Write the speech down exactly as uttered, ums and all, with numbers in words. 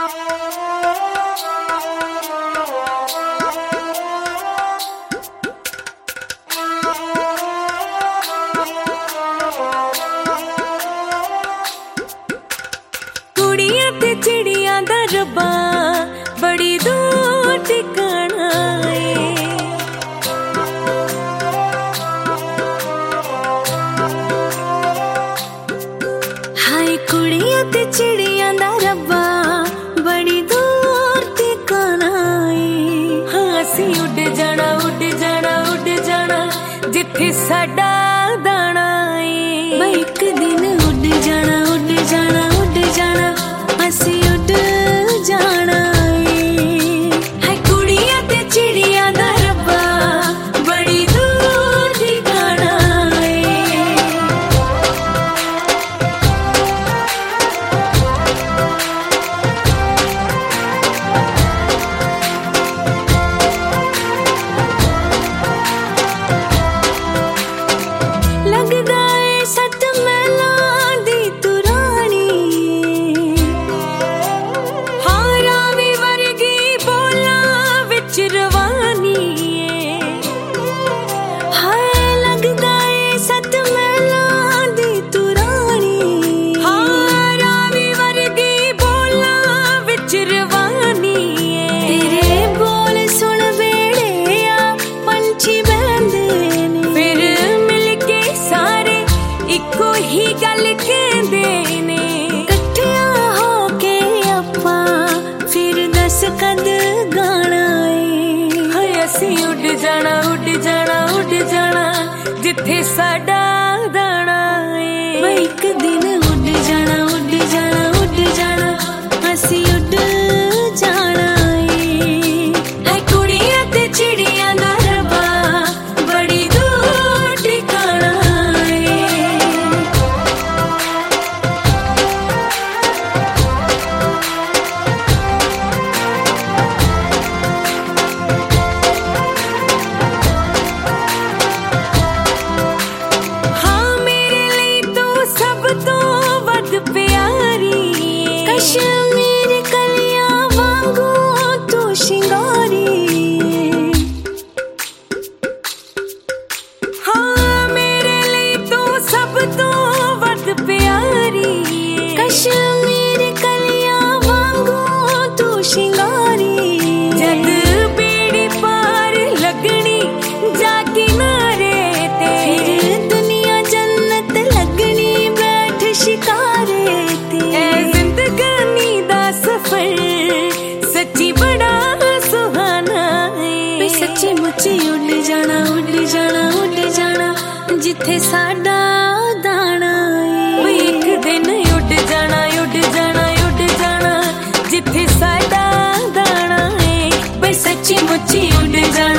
कुड़ियां ते चिड़ियां दा रब्बा बड़ी दूर ठिकाना है। हाय कुड़ियां ते चिड़ियां दा रब्बा बड़ी दूर ठिकाना है। हाँ असीं उड़ जाना उड़ जाना उड़ जाना जिथे साडा दाना है। मैं एक दिन उड़ जाना उड़ जाना उड़ जाना असीं उड़ जाना है। हाय कुड़ियां ते चिड़ियां दा रब्बा बड़ी दूर ठिकाना है। लगदा है सच मैलां दी तुरानी हाँ रावी वर्गी बोलां विच रवानी हाय लगदा है सच मैलां दी तुरानी हाँ रावी वर्गी बोलां विच रवानी तेरे बोल सुन वेड़िया पंछी बहंदे ने फिर मिल के सारे इको ही गल कहंदे ने कट्ठियां हो के आपां फिर दस कद गाना है। हाय असीं उड़ जाना उड़ जाना उड़ जाना जिथे साडा दाना है। मैं एक दिन उड़ जाना उड़ जाना उड़ जाना असीं उड़ जाना है। हाय कुड़ियां ते चिड़ियां दा रब्बा बड़ी दूर ठिकाना है। हाँ मेरे लिए तू सब तो वध प्यारी कश्मीर कलियां वांगू तू शिंगारी हाँ मेरे लिए तू सब तो वध प्यारी कश्मीर कलियां वांगू तू शिंगारी जद बेड़ी पार लगनी जा किनारे ते फिर दुनिया जन्नत लगनी बैठ शिकारे ते ऐ जिंदगानी दा सफर सच्ची बड़ा सुहाना है। वे सच्ची मुच्ची उड़ जाना उड़ जाना उड़ जाना जिथे साडा दाना है। वे एक दिन उड़ जाना उड़ जाना उड़ जाना जिथे साडा दाना है। वे सच्ची मुच्ची उड़ जाना